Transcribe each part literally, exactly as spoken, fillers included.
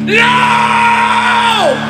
No!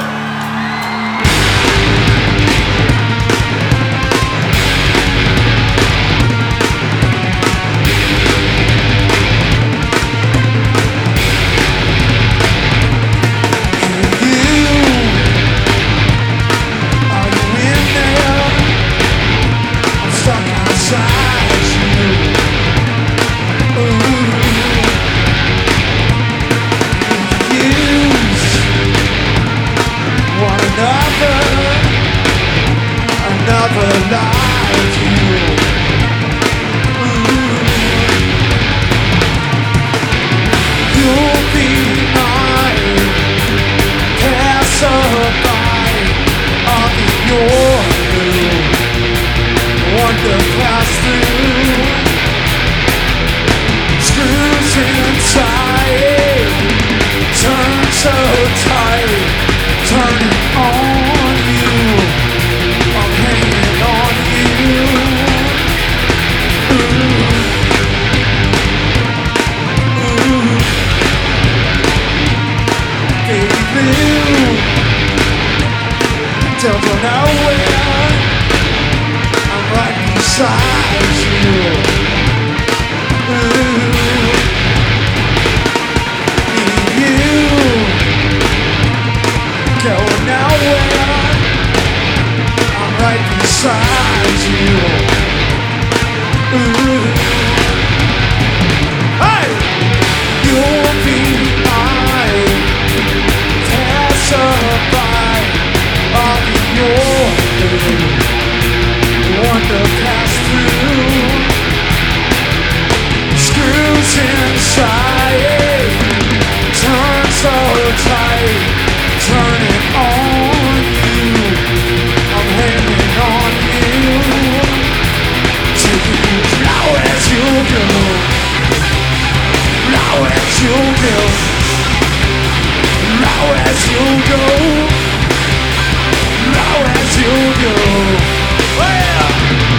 Another like you. Ooh. You'll be mine, passerby. I'll be your new one to pass through. Screws inside, turn so tight, turning on you. I'm hanging on you. Ooh. Ooh. Baby, don't go nowhere. I'm right beside you. Ooh. You go nowhere. Right beside you. Ooh. Hey! You'll be mine, passerby. I'll be your one to pass through. Screws inside, turn so tight, turning on you. I'm hanging on you, taking you now as you go, now as you go, now as you go, now as you go. Well,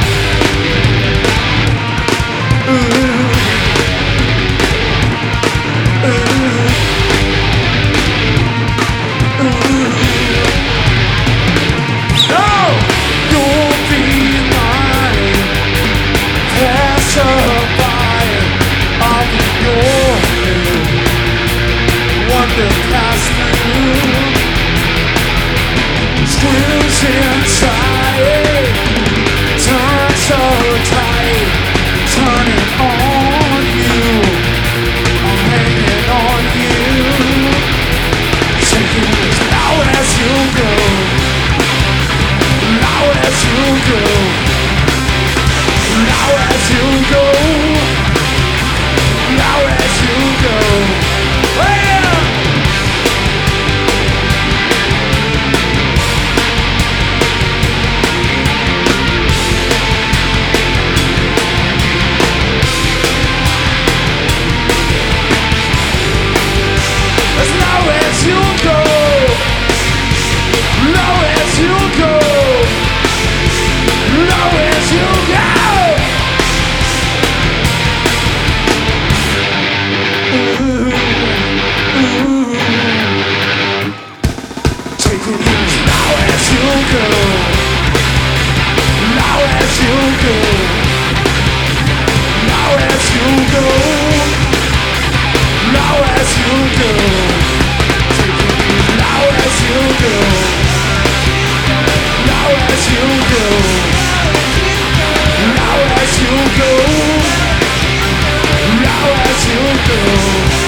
ooh, ooh, ooh. No! You'll be mine, passerby. I'll be your one to pass through. Screws inside, turn so tight, turning on you. I'm hanging on you, taking you now as you go. Now as you go, now as you go, now as you go. Well, as now as you go, now as you go. Now as you go. Ooh, ooh. Taking you now as you go. Now as you go. Now as you go. Now as you go. Taking you now as you go. Now as you go. Now as you go, now as you go.